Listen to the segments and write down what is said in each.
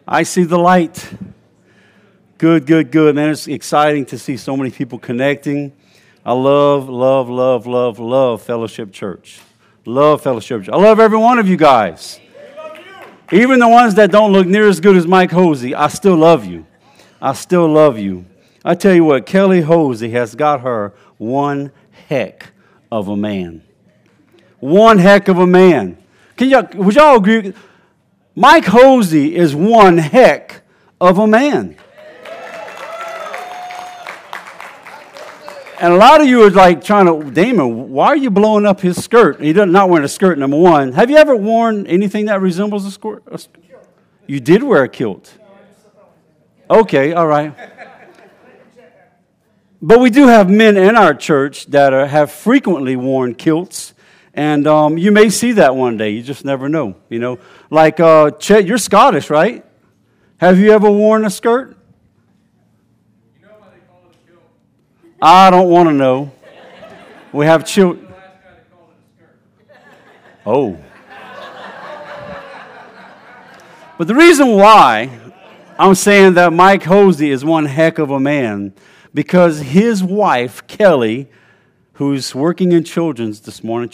I see the light. Good, good, good. Man, it's exciting to see so many people connecting. I love Fellowship Church. Love Fellowship Church. I love every one of you guys. Even the ones that don't look near as good as Mike Hosey, I still love you. I still love you. I tell you what, Kelly Hosey has got her one heck of a man. One heck of a man. Would y'all agree? Mike Hosey is one heck of a man. And a lot of you are like trying to, Damon, why are you blowing up his skirt? He does not wearing a skirt, number one. Have you ever worn anything that resembles a skirt? You did wear a kilt. Okay, all right. But we do have men in our church that have frequently worn kilts. And you may see that one day. You just never know, you know. Like, Chet, you're Scottish, right? Have you ever worn a skirt? I don't want to know. We have children. Oh. But the reason why I'm saying that Mike Hosey is one heck of a man, because his wife, Kelly, who's working in children's this morning,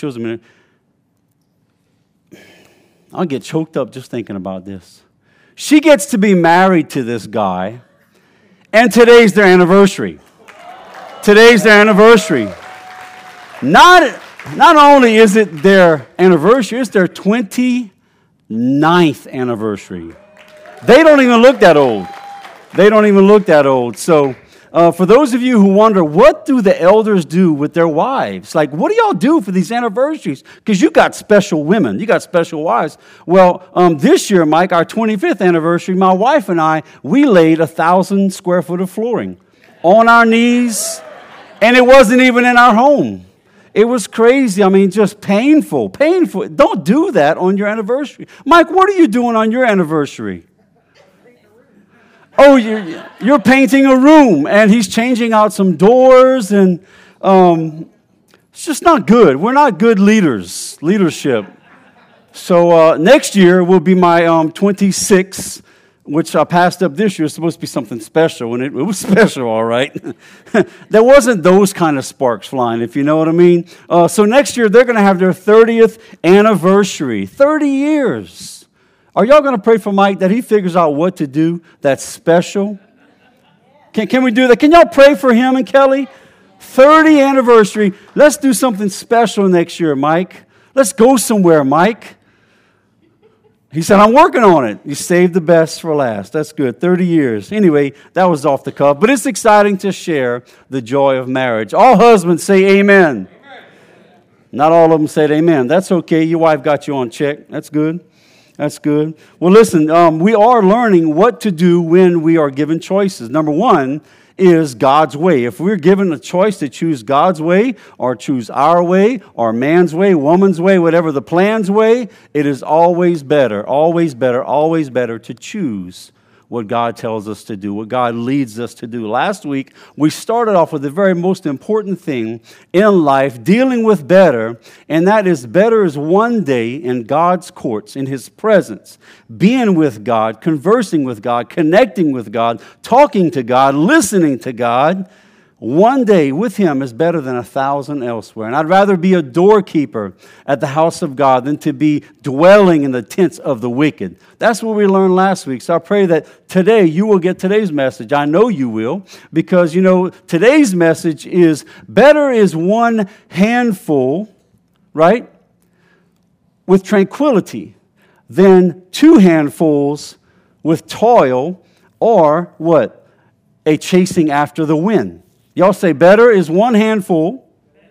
I'll get choked up just thinking about this. She gets to be married to this guy, and today's their anniversary. Today's their anniversary. Not only is it their anniversary, it's their 29th anniversary. They don't even look that old. They don't even look that old. So for those of you who wonder, what do the elders do with their wives? Like, what do y'all do for these anniversaries? Because you got special women. You got special wives. Well, this year, Mike, our 25th anniversary, my wife and I, we laid 1,000 square foot of flooring on our knees. And it wasn't even in our home. It was crazy. I mean, just painful. Don't do that on your anniversary. Mike, what are you doing on your anniversary? Oh, you're painting a room, and he's changing out some doors, and it's just not good. We're not good leadership. So next year will be my 26th, which I passed up this year. It's supposed to be something special, and it was special, all right. There wasn't those kind of sparks flying, if you know what I mean. So next year, they're going to have their 30th anniversary. 30 years. Are y'all going to pray for Mike that he figures out what to do that's special? Can we do that? Can y'all pray for him and Kelly? 30th anniversary. Let's do something special next year, Mike. Let's go somewhere, Mike. He said, I'm working on it. You saved the best for last. That's good. 30 years. Anyway, that was off the cuff. But it's exciting to share the joy of marriage. All husbands say amen. Not all of them said amen. That's okay. Your wife got you on check. That's good. That's good. Well, listen, we are learning what to do when we are given choices. Number one is God's way. If we're given a choice to choose God's way or choose our way or man's way, woman's way, whatever the plan's way, it is always better to choose what God tells us to do, what God leads us to do. Last week, we started off with the very most important thing in life, dealing with better, and that is better is one day in God's courts, in His presence, being with God, conversing with God, connecting with God, talking to God, listening to God. One day with Him is better than 1,000 elsewhere. And I'd rather be a doorkeeper at the house of God than to be dwelling in the tents of the wicked. That's what we learned last week. So I pray that today you will get today's message. I know you will, because, you know, today's message is better is one handful, right, with tranquility than two handfuls with toil or what? A chasing after the wind. Y'all say better is one handful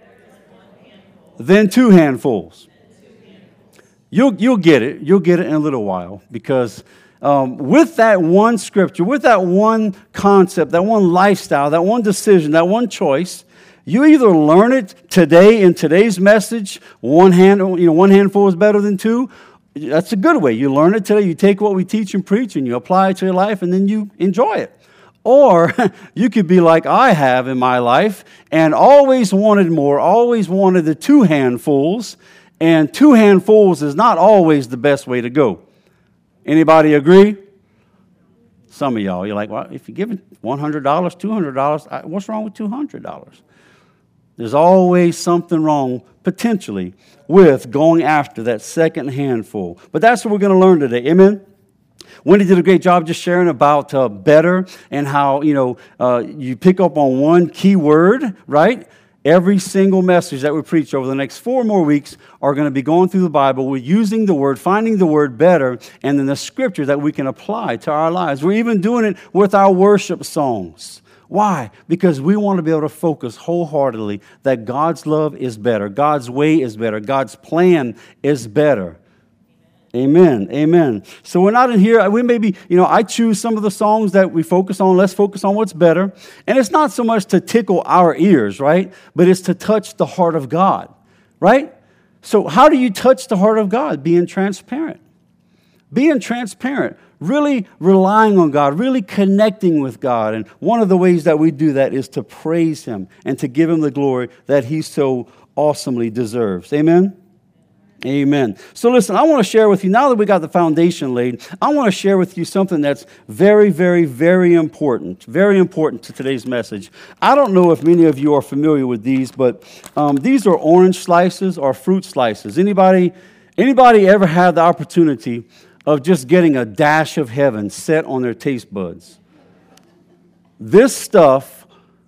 than two handfuls. You'll get it. You'll get it in a little while, because with that one scripture, with that one concept, that one lifestyle, that one decision, that one choice, you either learn it today in today's message, one handful is better than two. That's a good way. You learn it today. You take what we teach and preach and you apply it to your life, and then you enjoy it. Or you could be like I have in my life and always wanted more, always wanted the two handfuls, and two handfuls is not always the best way to go. Anybody agree? Some of y'all, you're like, well, if you give it $100, $200, what's wrong with $200? There's always something wrong, potentially, with going after that second handful. But that's what we're going to learn today. Amen? Wendy did a great job just sharing about better and how, you pick up on one key word, right? Every single message that we preach over the next 4 more weeks are going to be going through the Bible. We're using the word, finding the word better, and then the scripture that we can apply to our lives. We're even doing it with our worship songs. Why? Because we want to be able to focus wholeheartedly that God's love is better, God's way is better, God's plan is better. Amen. Amen. So we're not in here. We maybe, I choose some of the songs that we focus on. Let's focus on what's better. And it's not so much to tickle our ears, right? But it's to touch the heart of God, right? So how do you touch the heart of God? Being transparent. Being transparent. Really relying on God. Really connecting with God. And one of the ways that we do that is to praise Him and to give Him the glory that He so awesomely deserves. Amen? Amen. So listen, I want to share with you, now that we got the foundation laid, I want to share with you something that's very, very, very important to today's message. I don't know if many of you are familiar with these, but these are orange slices or fruit slices. Anybody ever had the opportunity of just getting a dash of heaven set on their taste buds? This stuff,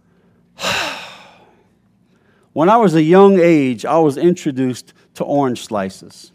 when I was a young age, I was introduced to orange slices.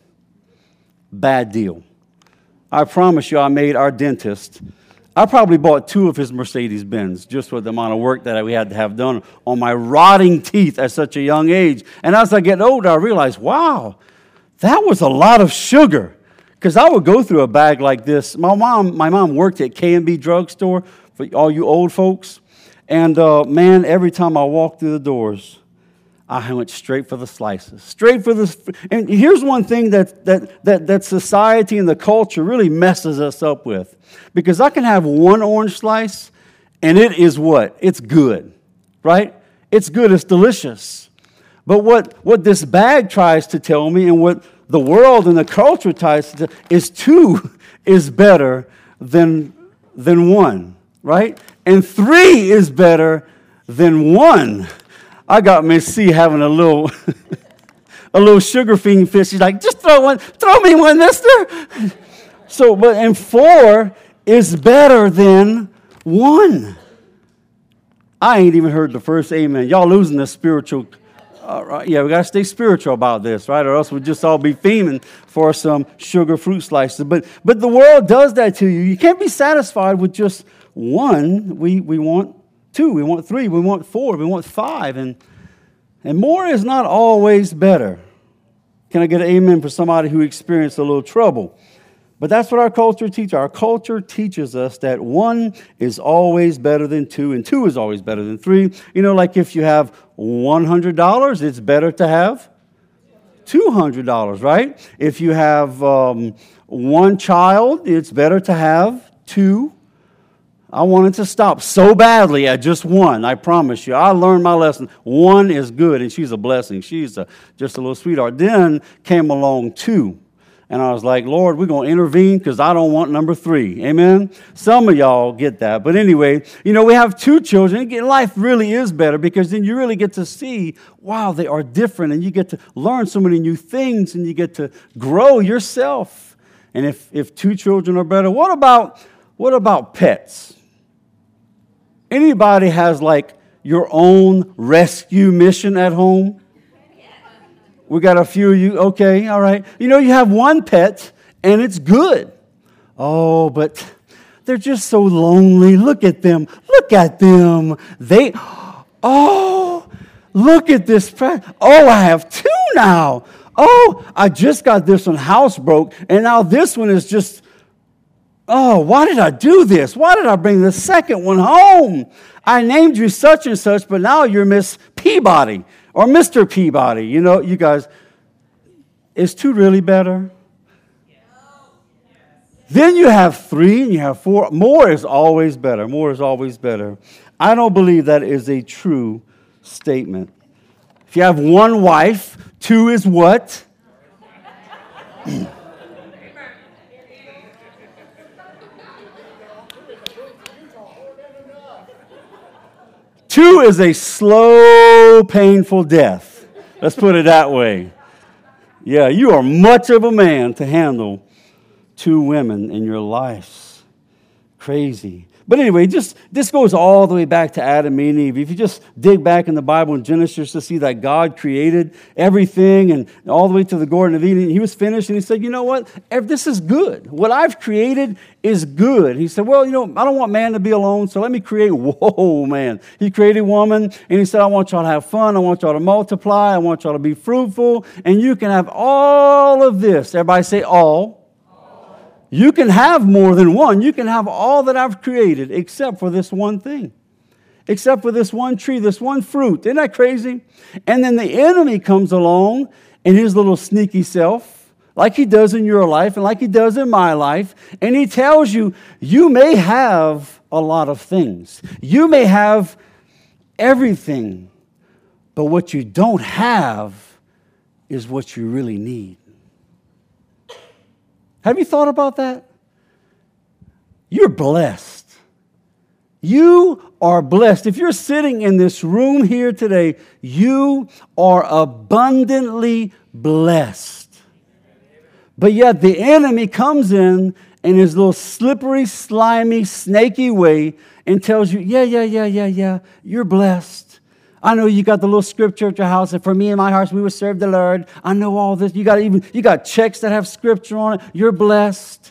Bad deal. I promise you, I made our dentist, I probably bought 2 of his Mercedes-Benz just for the amount of work that we had to have done on my rotting teeth at such a young age. And as I get older, I realized, wow, that was a lot of sugar. Because I would go through a bag like this. My mom worked at K&B drugstore for all you old folks. And man, every time I walked through the doors, I went straight for the slices. And here's one thing that society and the culture really messes us up with. Because I can have one orange slice, and it is what? It's good, right? It's good, it's delicious. But what this bag tries to tell me, and what the world and the culture tries to tell, is 2 is better than 1, right? And 3 is better than 1. I got Miss C having a little sugar fiend fit. She's like, just throw me one, mister. So, and 4 is better than 1. I ain't even heard the first amen. Y'all losing the spiritual. Yeah, we got to stay spiritual about this, right? Or else we'll just all be fiending for some sugar fruit slices. But the world does that to you. You can't be satisfied with just 1. We want 2, we want 3, we want 4, we want 5, and more is not always better. Can I get an amen for somebody who experienced a little trouble? But that's what our culture teaches. Our culture teaches us that 1 is always better than 2, and 2 is always better than 3. Like if you have $100, it's better to have $200, right? If you have 1 child, it's better to have 2. I wanted to stop so badly at just 1, I promise you. I learned my lesson. 1 is good, and she's a blessing. She's just a little sweetheart. Then came along 2, and I was like, Lord, we're going to intervene because I don't want number 3. Amen? Some of y'all get that. But anyway, we have 2 children. Life really is better because then you really get to see, wow, they are different, and you get to learn so many new things, and you get to grow yourself. And if 2 children are better, what about pets? Anybody has like your own rescue mission at home? We got a few of you. Okay, all right. You have 1 pet and it's good. Oh, but they're just so lonely. Look at them. Look at them. Look at this pet. Oh, I have 2 now. Oh, I just got this one housebroke, and now this one is just, oh, why did I do this? Why did I bring the second one home? I named you such and such, but now you're Miss Peabody or Mr. Peabody. You guys, is 2 really better? Then you have 3 and you have 4. More is always better. More is always better. I don't believe that is a true statement. If you have 1 wife, 2 is what? 2 is a slow, painful death. Let's put it that way. Yeah, you are much of a man to handle 2 women in your life. Crazy. But anyway, this goes all the way back to Adam and Eve. If you just dig back in the Bible in Genesis to see that God created everything and all the way to the Garden of Eden, he was finished and he said, you know what? This is good. What I've created is good. He said, well, I don't want man to be alone, so let me create, whoa, man. He created woman and he said, I want y'all to have fun. I want y'all to multiply. I want y'all to be fruitful. And you can have all of this. Everybody say all. You can have more than one. You can have all that I've created except for this one thing. Except for this one tree, this one fruit. Isn't that crazy? And then the enemy comes along in his little sneaky self, like he does in your life and like he does in my life, and he tells you, you may have a lot of things. You may have everything, but what you don't have is what you really need. Have you thought about that? You're blessed. You are blessed. If you're sitting in this room here today, you are abundantly blessed. But yet the enemy comes in his little slippery, slimy, snaky way and tells you, yeah, you're blessed. I know you got the little scripture at your house, and for me and my house, we will serve the Lord. I know all this. You got checks that have scripture on it. You're blessed.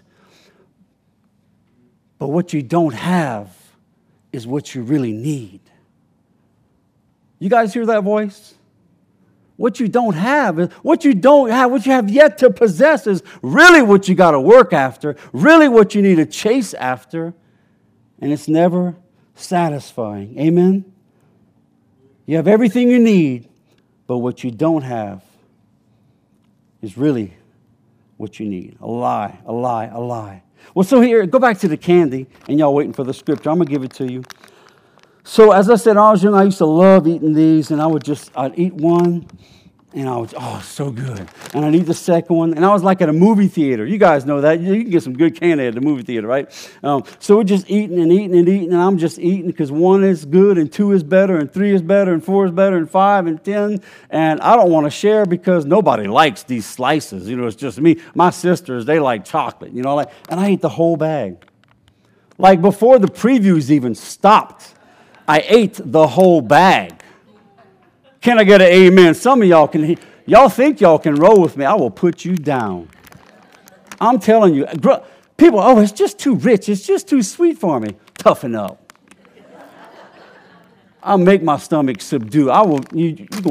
But what you don't have is what you really need. You guys hear that voice? What you don't have, what you have yet to possess is really what you got to work after, really what you need to chase after, and it's never satisfying. Amen? You have everything you need, but what you don't have is really what you need. A lie, a lie, a lie. Well, so here, go back to the candy, and y'all waiting for the scripture. I'm going to give it to you. So as I said, when I was young, I used to love eating these, and I'd eat one, and so good. And I'd eat the second one, and I was like at a movie theater. You guys know that. You can get some good candy at the movie theater, right? So we're just eating and eating and eating, and I'm just eating because 1 is good, and 2 is better, and 3 is better, and 4 is better, and 5 and 10. And I don't want to share because nobody likes these slices. It's just me. My sisters, they like chocolate, and I ate the whole bag. Like before the previews even stopped, I ate the whole bag. Can I get an amen? Some of y'all think y'all can roll with me. I will put you down. I'm telling you. People, it's just too rich. It's just too sweet for me. Toughen up. I'll make my stomach subdue. I will, you go.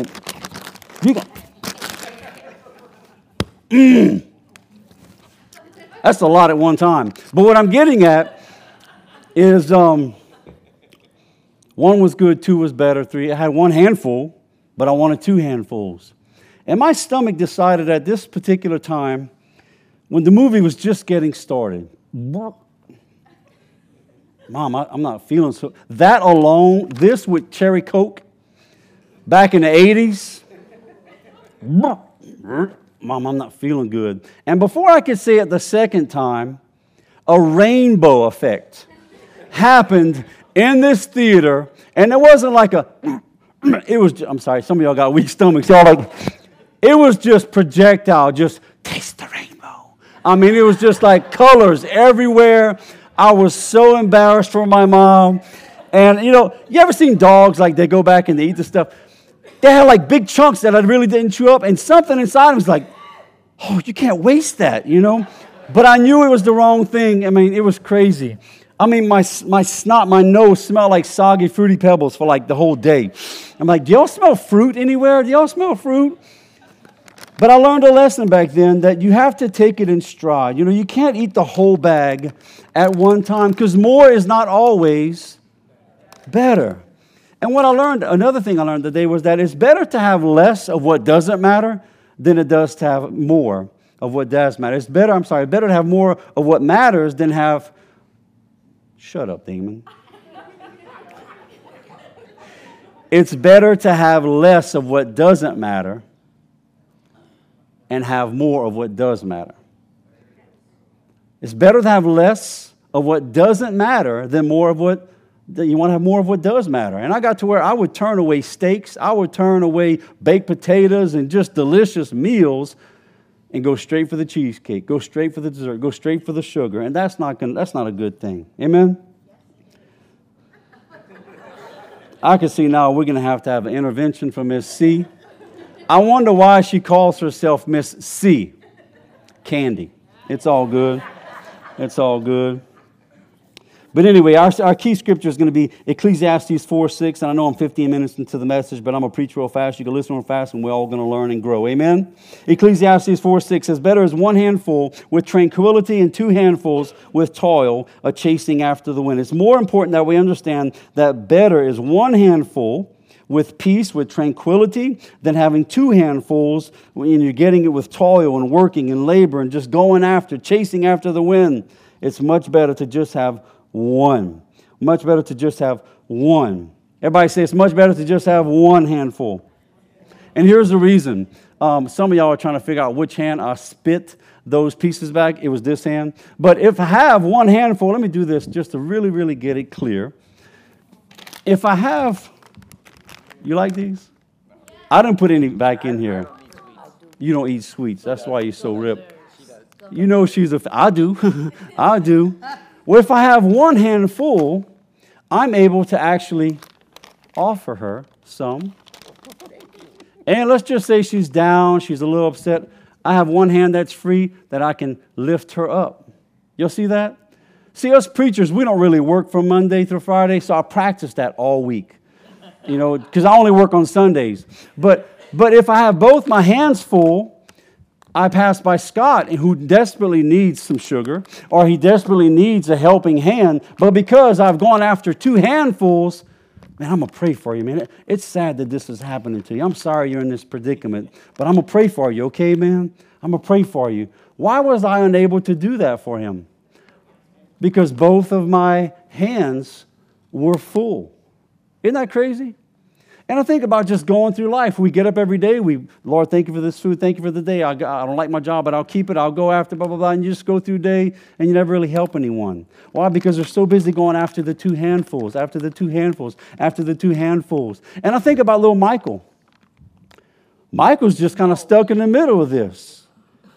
That's a lot at one time. But what I'm getting at is 1 was good, 2 was better, 3. I had 1 handful. But I wanted 2 handfuls. And my stomach decided at this particular time, when the movie was just getting started, Mom, I'm not feeling so. That alone, this with cherry Coke, back in the 80s, Mom, I'm not feeling good. And before I could say it the second time, a rainbow effect happened in this theater, and it wasn't like I'm sorry, some of y'all got weak stomachs. It was just projectile, just taste the rainbow. It was just like colors everywhere. I was so embarrassed for my mom. And, you ever seen dogs, they go back and they eat the stuff? They had, big chunks that I really didn't chew up, and something inside them was like, oh, you can't waste that, But I knew it was the wrong thing. It was crazy. My snot, my nose smelled like soggy Fruity Pebbles for the whole day. I'm like, do y'all smell fruit anywhere? Do y'all smell fruit? But I learned a lesson back then that you have to take it in stride. You can't eat the whole bag at one time because more is not always better. And another thing I learned today was that it's better to have less of what doesn't matter than it does to have more of what does matter. It's better to have more of what matters than have. Shut up, demon. It's better to have less of what doesn't matter and have more of what does matter. It's better to have less of what doesn't matter than more of what You want to have more of what does matter. And I got to where I would turn away steaks. I would turn away baked potatoes and just delicious meals and go straight for the cheesecake, go straight for the dessert, go straight for the sugar. And that's not a good thing. Amen? I can see now we're going to have an intervention from Miss C. I wonder why she calls herself Miss C. Candy. It's all good. It's all good. But anyway, our key scripture is going to be Ecclesiastes 4:6. And I know I'm 15 minutes into the message, but I'm going to preach real fast. You can listen real fast, and we're all going to learn and grow. Amen? Ecclesiastes 4:6 says, better is one handful with tranquility and two handfuls with toil, a chasing after the wind. It's more important that we understand that better is one handful with peace, with tranquility, than having two handfuls when you're getting it with toil and working and labor and just going after, chasing after the wind. It's much better to just have one. Much better to just have one. Everybody say it's much better to just have one handful. And here's the reason. Some of y'all are trying to figure out which hand I spit those pieces back. It was this hand. But if I have one handful, let me do this just to really, really get it clear. If I have, you like these? I didn't put any back in here. You don't eat sweets. That's why you're so ripped. You know I do. I do. Well, if I have one handful, I'm able to actually offer her some. And let's just say she's down, she's a little upset. I have one hand that's free that I can lift her up. You'll see that? See, us preachers, we don't really work from Monday through Friday, so I practice that all week. You know, because I only work on Sundays. But if I have both my hands full, I pass by Scott, who desperately needs some sugar, or he desperately needs a helping hand, but because I've gone after two handfuls, man, I'm going to pray for you, man. It's sad that this is happening to you. I'm sorry you're in this predicament, but I'm going to pray for you, okay, man? I'm going to pray for you. Why was I unable to do that for him? Because both of my hands were full. Isn't that crazy? And I think about just going through life. We get up every day. Lord, thank you for this food. Thank you for the day. I don't like my job, but I'll keep it. I'll go after blah, blah, blah. And you just go through the day, and you never really help anyone. Why? Because they're so busy going after the two handfuls, after the two handfuls, after the two handfuls. And I think about little Michael. Michael's just kind of stuck in the middle of this.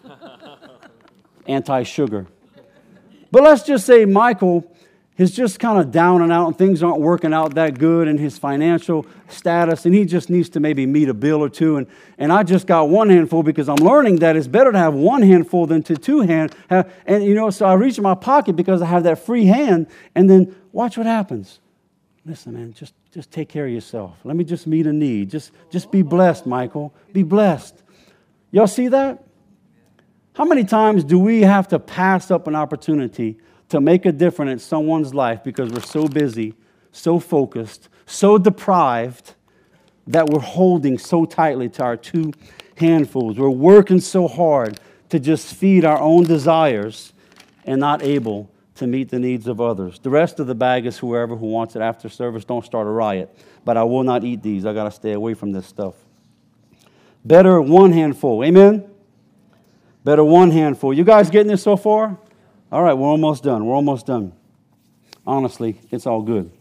Anti-sugar. But let's just say Michael is just kind of down and out, and things aren't working out that good in his financial status, and he just needs to maybe meet a bill or two. And I just got one handful because I'm learning that it's better to have one handful than to two hands. And, you know, so I reach in my pocket because I have that free hand, and then watch what happens. Listen, man, just take care of yourself. Let me just meet a need. Just be blessed, Michael. Be blessed. Y'all see that? How many times do we have to pass up an opportunity to make a difference in someone's life because we're so busy, so focused, so deprived that we're holding so tightly to our two handfuls. We're working so hard to just feed our own desires and not able to meet the needs of others. The rest of the bag is whoever who wants it after service. Don't start a riot. But I will not eat these. I got to stay away from this stuff. Better one handful. Amen? Better one handful. You guys getting this so far? All right, we're almost done. We're almost done. Honestly, it's all good.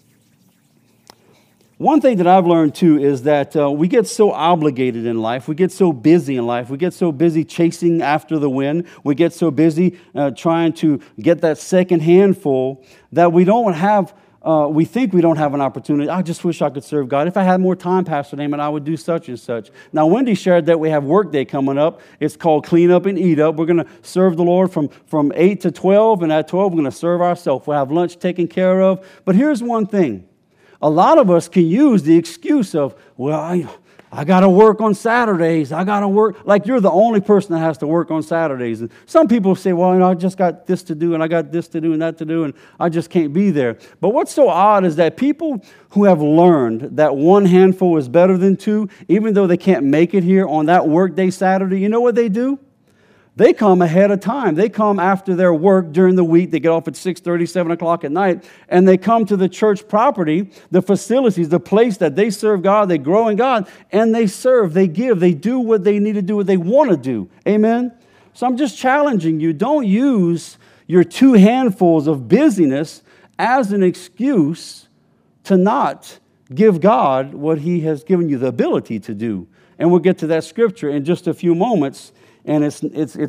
One thing that I've learned, too, is that we get so obligated in life. We get so busy in life. We get so busy chasing after the wind. We get so busy trying to get that second handful that we don't have, we think we don't have an opportunity. I just wish I could serve God. If I had more time, Pastor Naaman, I would do such and such. Now, Wendy shared that we have work day coming up. It's called Clean Up and Eat Up. We're going to serve the Lord from 8 to 12, and at 12, we're going to serve ourselves. We'll have lunch taken care of. But here's one thing. A lot of us can use the excuse of, well, I got to work on Saturdays. I got to work. Like you're the only person that has to work on Saturdays. And some people say, well, I just got this to do, and I got this to do, and that to do, and I just can't be there. But what's so odd is that people who have learned that one handful is better than two, even though they can't make it here on that work day Saturday, you know what they do? They come ahead of time. They come after their work during the week. They get off at 6:30, 7 o'clock at night, and they come to the church property, the facilities, the place that they serve God, they grow in God, and they serve, they give, they do what they need to do, what they want to do. Amen? So I'm just challenging you. Don't use your two handfuls of busyness as an excuse to not give God what he has given you the ability to do. And we'll get to that scripture in just a few moments. And it's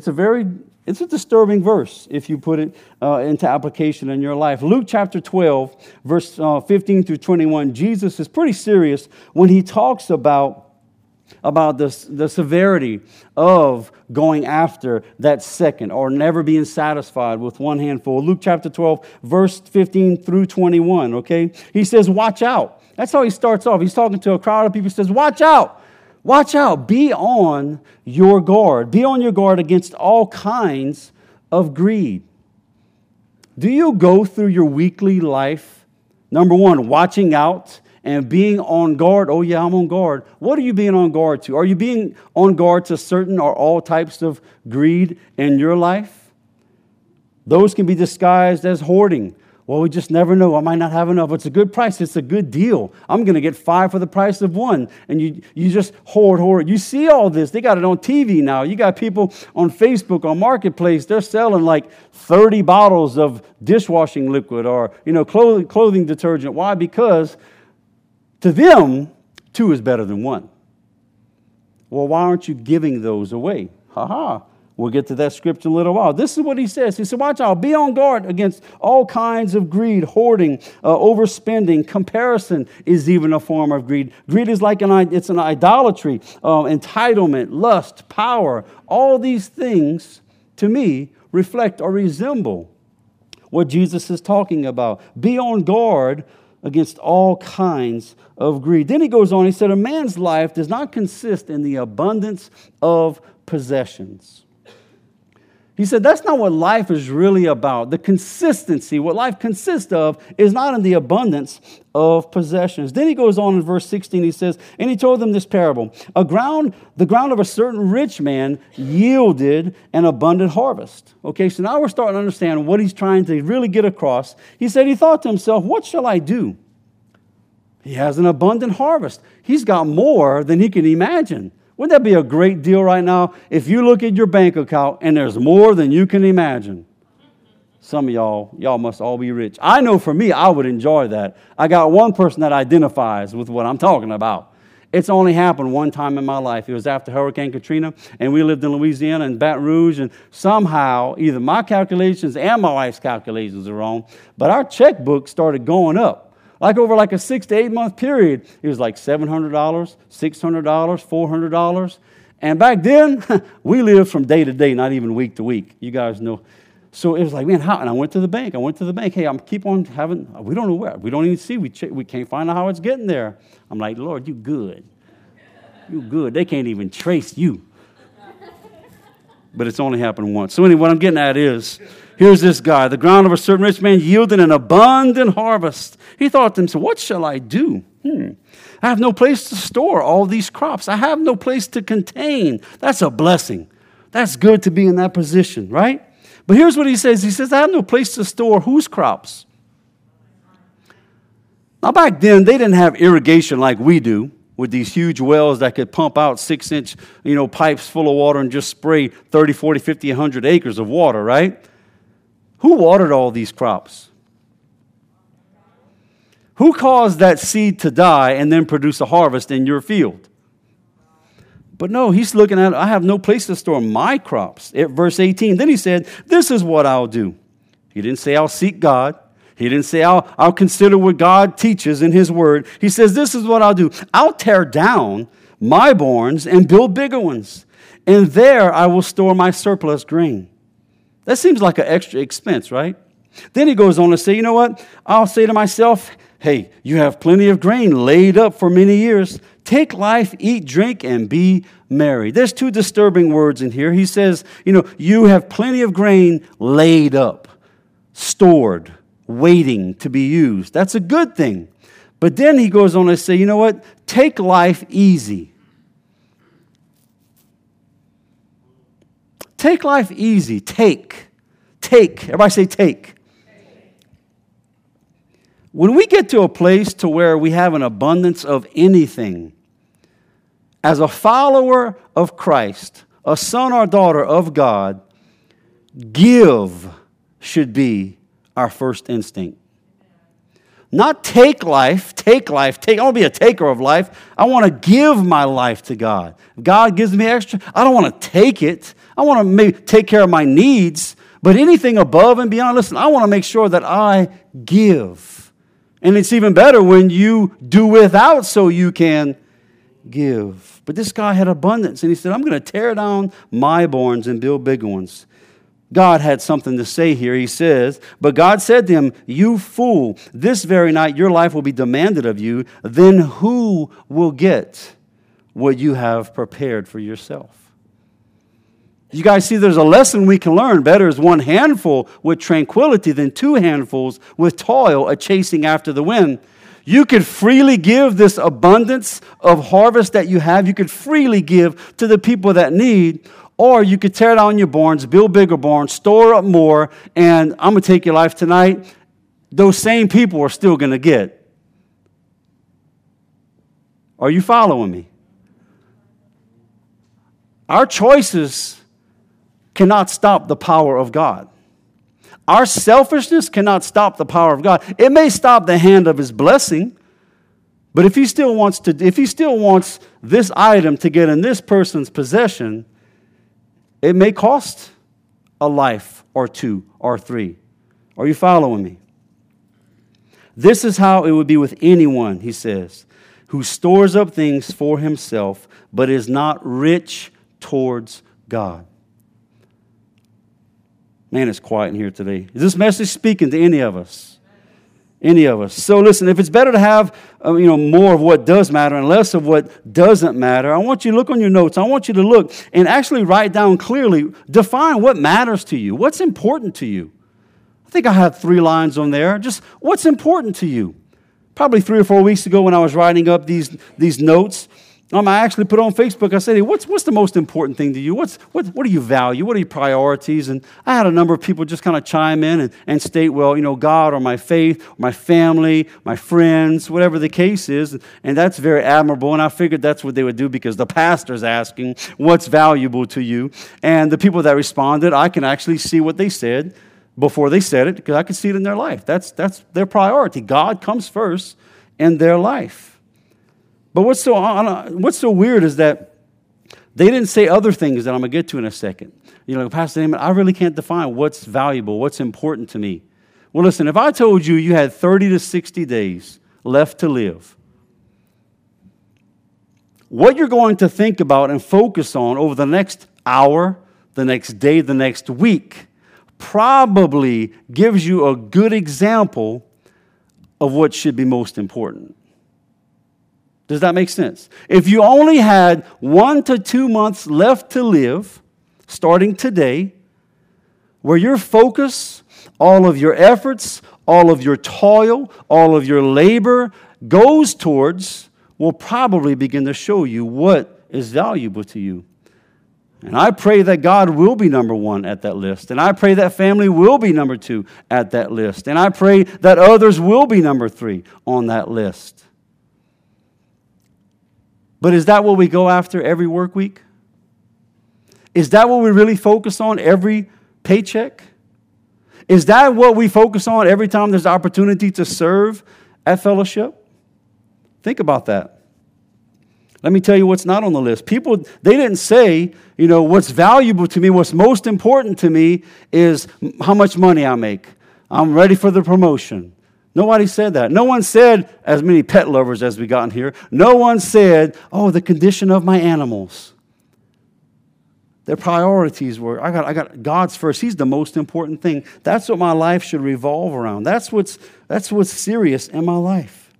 a disturbing verse if you put it into application in your life. Luke chapter 12, verse 15 through 21, Jesus is pretty serious when he talks about the severity of going after that second or never being satisfied with one handful. Luke chapter 12, verse 15 through 21, okay? He says, watch out. That's how he starts off. He's talking to a crowd of people. He says, watch out. Watch out. Be on your guard. Be on your guard against all kinds of greed. Do you go through your weekly life, number one, watching out and being on guard? Oh, yeah, I'm on guard. What are you being on guard to? Are you being on guard to certain or all types of greed in your life? Those can be disguised as hoarding. Well, we just never know. I might not have enough. It's a good price. It's a good deal. I'm going to get 5 for the price of 1. And you just hoard. You see all this. They got it on TV now. You got people on Facebook, on Marketplace. They're selling like 30 bottles of dishwashing liquid or, clothing detergent. Why? Because to them, 2 is better than 1. Well, why aren't you giving those away? We'll get to that scripture in a little while. This is what he says. He said, watch out, be on guard against all kinds of greed, hoarding, overspending. Comparison is even a form of greed. Greed is like it's an idolatry, entitlement, lust, power. All these things, to me, reflect or resemble what Jesus is talking about. Be on guard against all kinds of greed. Then he goes on, he said, a man's life does not consist in the abundance of possessions. He said that's not what life is really about. The consistency, what life consists of, is not in the abundance of possessions. Then he goes on in verse 16, he says, and he told them this parable. The ground of a certain rich man yielded an abundant harvest. Okay, so now we're starting to understand what he's trying to really get across. He said he thought to himself, what shall I do? He has an abundant harvest. He's got more than he can imagine. Wouldn't that be a great deal right now if you look at your bank account and there's more than you can imagine? Some of y'all must all be rich. I know for me, I would enjoy that. I got one person that identifies with what I'm talking about. It's only happened one time in my life. It was after Hurricane Katrina, and we lived in Louisiana in Baton Rouge, and somehow either my calculations and my wife's calculations are wrong, but our checkbook started going up. Over a 6 to 8 month period, it was like $700, $600, $400. And back then, we lived from day to day, not even week to week. You guys know. So it was like, man, how? And I went to the bank. Hey, I'm keep on having, we don't know where. We don't even see. We can't find out how it's getting there. I'm like, Lord, you good. You good. They can't even trace you. But it's only happened once. So anyway, what I'm getting at is, here's this guy. The ground of a certain rich man yielded an abundant harvest. He thought to himself, what shall I do? I have no place to store all these crops. I have no place to contain. That's a blessing. That's good to be in that position, right? But here's what he says. He says, I have no place to store whose crops? Now, back then, they didn't have irrigation like we do, with these huge wells that could pump out 6-inch, pipes full of water and just spray 30, 40, 50, 100 acres of water, right? Who watered all these crops? Who caused that seed to die and then produce a harvest in your field? But no, he's looking at, I have no place to store my crops. At verse 18, then he said, this is what I'll do. He didn't say I'll seek God. He didn't say I'll consider what God teaches in his word. He says, this is what I'll do. I'll tear down my barns and build bigger ones. And there I will store my surplus grain. That seems like an extra expense, right? Then he goes on to say, you know what? I'll say to myself, hey, you have plenty of grain laid up for many years. Take life, eat, drink, and be merry. There's 2 disturbing words in here. He says, you have plenty of grain laid up, stored, waiting to be used. That's a good thing. But then he goes on to say, you know what? Take life easy. Take life easy. Take. Everybody say take. When we get to a place to where we have an abundance of anything, as a follower of Christ, a son or daughter of God, give should be our first instinct. Not take life. I don't want to be a taker of life. I want to give my life to God. If God gives me extra, I don't want to take it. I want to maybe take care of my needs. But anything above and beyond, listen, I want to make sure that I give. And it's even better when you do without so you can give. But this guy had abundance, and he said, I'm going to tear down my barns and build bigger ones. God had something to say here. He says, but God said to him, you fool, this very night your life will be demanded of you. Then who will get what you have prepared for yourself? You guys see there's a lesson we can learn. Better is one handful with tranquility than two handfuls with toil, a chasing after the wind. You could freely give this abundance of harvest that you have. You could freely give to the people that need. Or you could tear down your barns, build bigger barns, store up more, and I'm going to take your life tonight. Those same people are still going to get. Are you following me? Our choices cannot stop the power of God. Our selfishness cannot stop the power of God. It may stop the hand of His blessing, but if He still wants this item to get in this person's possession, it may cost a life or two or three. Are you following me? This is how it would be with anyone, he says, who stores up things for himself, but is not rich towards God. Man, it's quiet in here today. Is this message speaking to any of us? Any of us. So listen, if it's better to have more of what does matter and less of what doesn't matter, I want you to look on your notes. I want you to look and actually write down clearly, define what matters to you. What's important to you? I think I have 3 lines on there. Just what's important to you. Probably 3 or 4 weeks ago when I was writing up these notes, I actually put on Facebook, I said, hey, what's the most important thing to you? What do you value? What are your priorities? And I had a number of people just kind of chime in and state, well, God or my faith, or my family, my friends, whatever the case is. And that's very admirable. And I figured that's what they would do because the pastor's asking, what's valuable to you? And the people that responded, I can actually see what they said before they said it because I can see it in their life. That's their priority. God comes first in their life. But what's so weird is that they didn't say other things that I'm going to get to in a second. Pastor Damon, I really can't define what's valuable, what's important to me. Well, listen, if I told you you had 30 to 60 days left to live, what you're going to think about and focus on over the next hour, the next day, the next week, probably gives you a good example of what should be most important. Does that make sense? If you only had 1 to 2 months left to live, starting today, where your focus, all of your efforts, all of your toil, all of your labor goes towards, will probably begin to show you what is valuable to you. And I pray that God will be number 1 at that list. And I pray that family will be number 2 at that list. And I pray that others will be number 3 on that list. But is that what we go after every work week? Is that what we really focus on every paycheck? Is that what we focus on every time there's opportunity to serve at fellowship? Think about that. Let me tell you what's not on the list. People, they didn't say, what's valuable to me, what's most important to me is how much money I make. I'm ready for the promotion. Nobody said that. No one said, as many pet lovers as we got in here, no one said, the condition of my animals. Their priorities were, I got God's first. He's the most important thing. That's what my life should revolve around. That's what's serious in my life.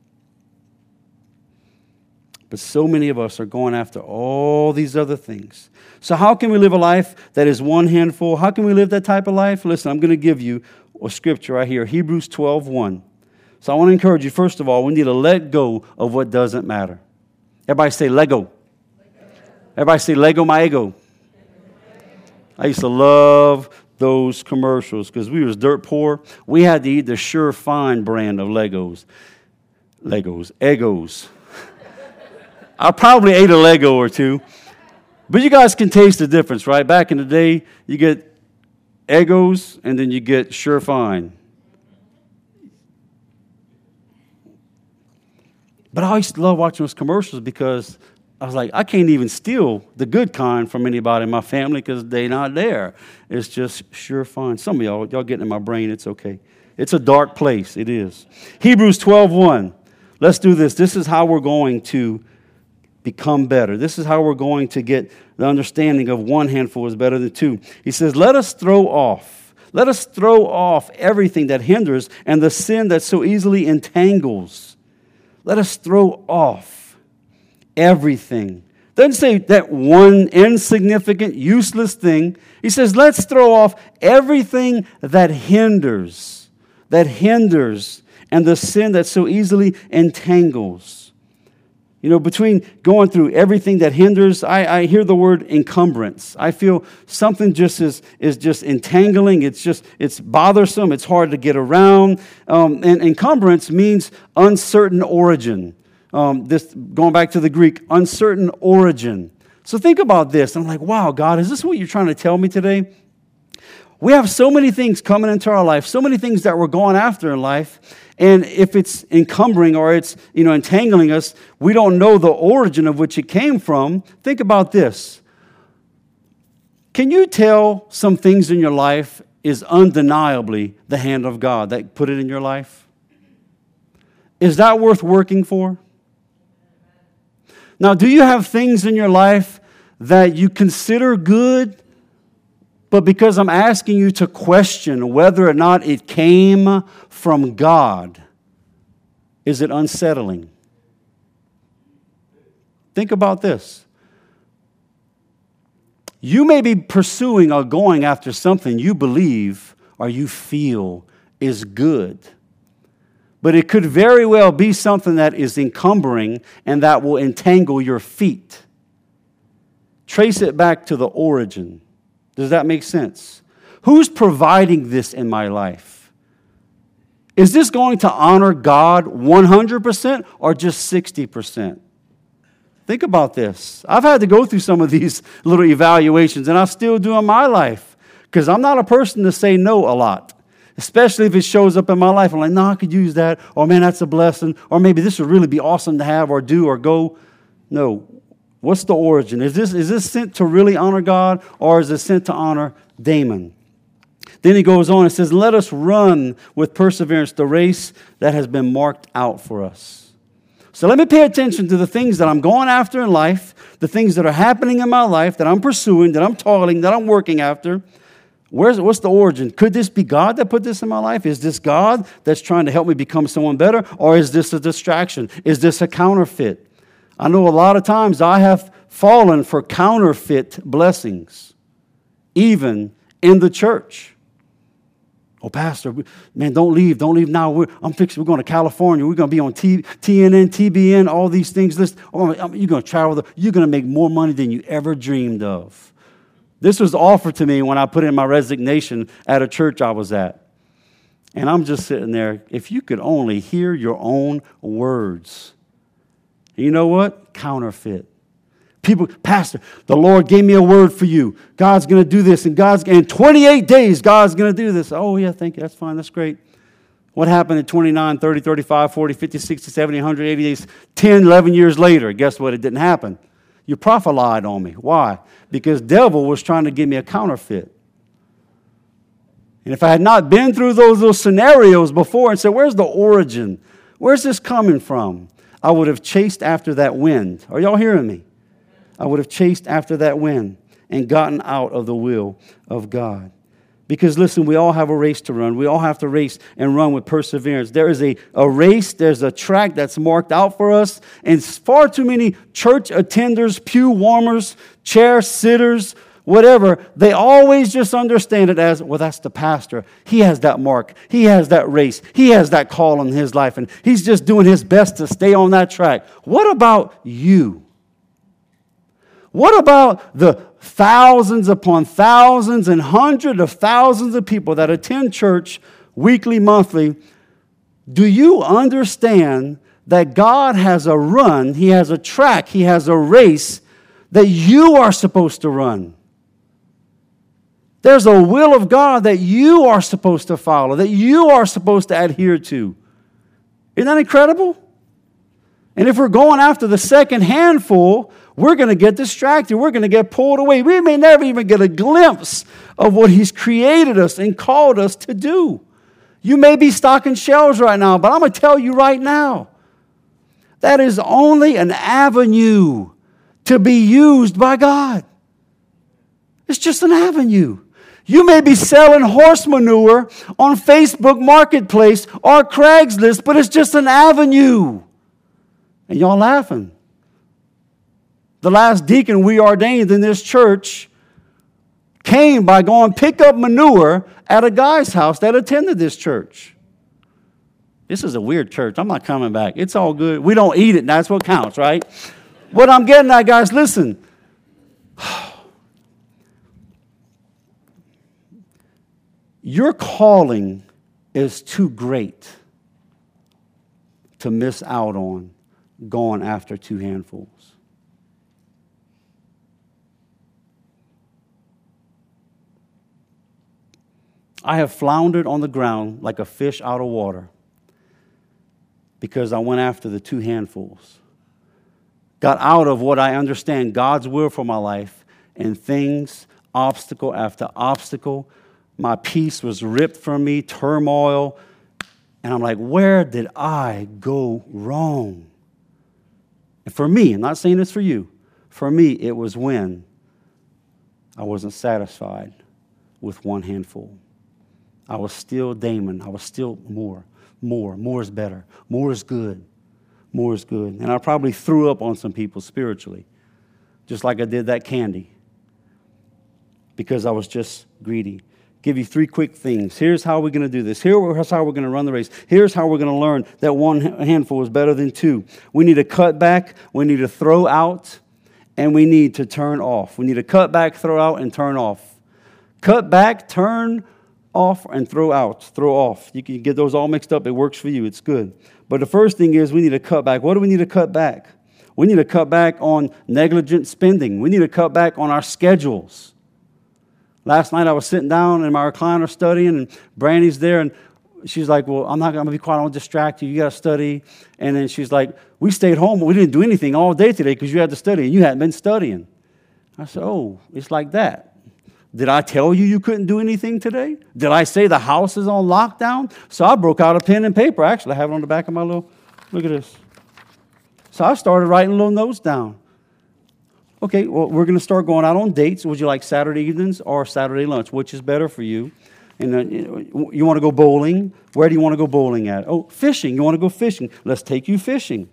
But so many of us are going after all these other things. So how can we live a life that is one handful? How can we live that type of life? Listen, I'm going to give you a scripture right here, Hebrews 12:1. So I want to encourage you, first of all, we need to let go of what doesn't matter. Everybody say Lego. Everybody say Lego my ego. I used to love those commercials because we was dirt poor. We had to eat the Sure Fine brand of Legos. Eggos. I probably ate a Lego or two. But you guys can taste the difference, right? Back in the day, you get Eggos and then you get Sure Fine. But I used to love watching those commercials because I was like, I can't even steal the good kind from anybody in my family because they're not there. It's just sure fun. Some of y'all getting in my brain, it's okay. It's a dark place. It is. Hebrews 12:1. Let's do this. This is how we're going to become better. This is how we're going to get the understanding of one handful is better than two. He says, let us throw off everything that hinders and the sin that so easily entangles. Let us throw off everything. Doesn't say that one insignificant, useless thing. He says, let's throw off everything that hinders, and the sin that so easily entangles. You know, between going through everything that hinders, I hear the word encumbrance. I feel something just is just entangling. It's bothersome. It's hard to get around. And encumbrance means uncertain origin. This going back to the Greek, uncertain origin. So think about this. I'm like, wow, God, is this what you're trying to tell me today? We have so many things coming into our life, so many things that we're going after in life, and if it's encumbering or it's entangling us, we don't know the origin of which it came from. Think about this. Can you tell some things in your life is undeniably the hand of God that put it in your life? Is that worth working for? Now, do you have things in your life that you consider good, but because I'm asking you to question whether or not it came from God, is it unsettling? Think about this. You may be pursuing or going after something you believe or you feel is good. But it could very well be something that is encumbering and that will entangle your feet. Trace it back to the origin. Does that make sense? Who's providing this in my life? Is this going to honor God 100% or just 60%? Think about this. I've had to go through some of these little evaluations, and I still do in my life because I'm not a person to say no a lot. Especially if it shows up in my life. I'm like, no, I could use that. Or, man, that's a blessing. Or maybe this would really be awesome to have or do or go. No. What's the origin? Is this sent to really honor God, or is it sent to honor Damon? Then he goes on and says, let us run with perseverance the race that has been marked out for us. So let me pay attention to the things that I'm going after in life, the things that are happening in my life, that I'm pursuing, that I'm toiling, that I'm working after. What's the origin? Could this be God that put this in my life? Is this God that's trying to help me become someone better? Or is this a distraction? Is this a counterfeit? I know a lot of times I have fallen for counterfeit blessings, even in the church. Oh, Pastor, man, don't leave now. We're going to California. We're going to be on TNN, TBN, all these things. You're going to travel. You're going to make more money than you ever dreamed of. This was offered to me when I put in my resignation at a church I was at. And I'm just sitting there. If you could only hear your own words. You know what? Counterfeit. People, Pastor, the Lord gave me a word for you. God's going to do this. And in 28 days, God's going to do this. Oh, yeah, thank you. That's fine. That's great. What happened in 29, 30, 35, 40, 50, 60, 70, 180 days, 10, 11 years later? Guess what? It didn't happen. Your prophet lied on me. Why? Because devil was trying to give me a counterfeit. And if I had not been through those scenarios before and said, where's the origin? Where's this coming from? I would have chased after that wind. Are y'all hearing me? I would have chased after that wind and gotten out of the will of God. Because listen, we all have a race to run. We all have to race and run with perseverance. There is a race, there's a track that's marked out for us. And far too many church attenders, pew warmers, chair sitters, whatever, they always just understand it as, well, that's the pastor. He has that mark. He has that race. He has that call in his life. And he's just doing his best to stay on that track. What about you? What about the thousands upon thousands and hundreds of thousands of people that attend church weekly, monthly? Do you understand that God has a run, He has a track, He has a race that you are supposed to run? There's a will of God that you are supposed to follow, that you are supposed to adhere to. Isn't that incredible? And if we're going after the second handful, we're going to get distracted. We're going to get pulled away. We may never even get a glimpse of what He's created us and called us to do. You may be stocking shelves right now, but I'm going to tell you right now, that is only an avenue to be used by God. It's just an avenue. You may be selling horse manure on Facebook Marketplace or Craigslist, but it's just an avenue. And y'all laughing. The last deacon we ordained in this church came by going pick up manure at a guy's house that attended this church. This is a weird church. I'm not coming back. It's all good. We don't eat it, and that's what counts, right? What I'm getting at, guys, listen. Your calling is too great to miss out on going after two handfuls. I have floundered on the ground like a fish out of water because I went after the two handfuls. Got out of what I understand God's will for my life, and things, obstacle after obstacle. My peace was ripped from me, turmoil. And I'm like, where did I go wrong? And for me, I'm not saying this for you. For me, it was when I wasn't satisfied with one handful. I was still Damon. I was still more. More is better. More is good. More is good. And I probably threw up on some people spiritually, just like I did that candy, because I was just greedy. Give you 3 quick things. Here's how we're going to do this. Here's how we're going to run the race. Here's how we're going to learn that one handful is better than 2. We need to cut back. We need to throw out. And we need to turn off. We need to cut back, throw out, and turn off. Cut back, turn off, and throw out. Throw off. You can get those all mixed up. It works for you. It's good. But the first thing is we need to cut back. What do we need to cut back? We need to cut back on negligent spending. We need to cut back on our schedules. Last night I was sitting down in my recliner studying, and Brandy's there, and she's like, well, I'm going to be quiet. I won't distract you. You got to study. And then she's like, we stayed home, but we didn't do anything all day today because you had to study, and you hadn't been studying. I said, oh, it's like that. Did I tell you couldn't do anything today? Did I say the house is on lockdown? So I broke out a pen and paper. Actually, I have it on the back of my little, look at this. So I started writing little notes down. Okay, well, we're going to start going out on dates. Would you like Saturday evenings or Saturday lunch? Which is better for you? And you want to go bowling? Where do you want to go bowling at? Oh, fishing. You want to go fishing? Let's take you fishing.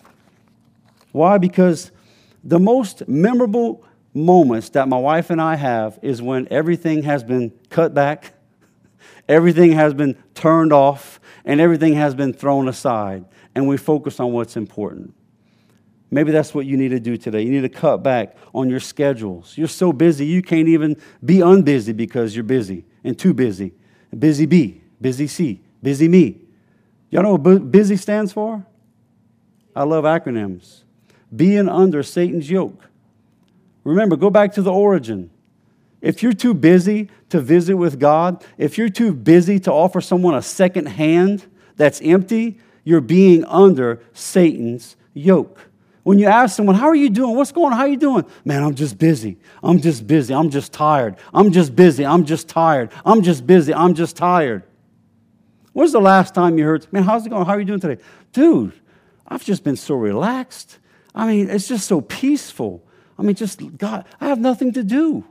Why? Because the most memorable moments that my wife and I have is when everything has been cut back, everything has been turned off, and everything has been thrown aside, and we focus on what's important. Maybe that's what you need to do today. You need to cut back on your schedules. You're so busy, you can't even be unbusy because you're busy and too busy. Busy B, busy C, busy me. Y'all know what busy stands for? I love acronyms. Being under Satan's yoke. Remember, go back to the origin. If you're too busy to visit with God, if you're too busy to offer someone a second hand that's empty, you're being under Satan's yoke. When you ask someone, how are you doing? What's going on? How are you doing? Man, I'm just busy. I'm just busy. I'm just tired. I'm just busy. I'm just tired. I'm just busy. I'm just tired. When's the last time you heard, man, how's it going? How are you doing today? Dude, I've just been so relaxed. I mean, it's just so peaceful. I mean, just, God, I have nothing to do.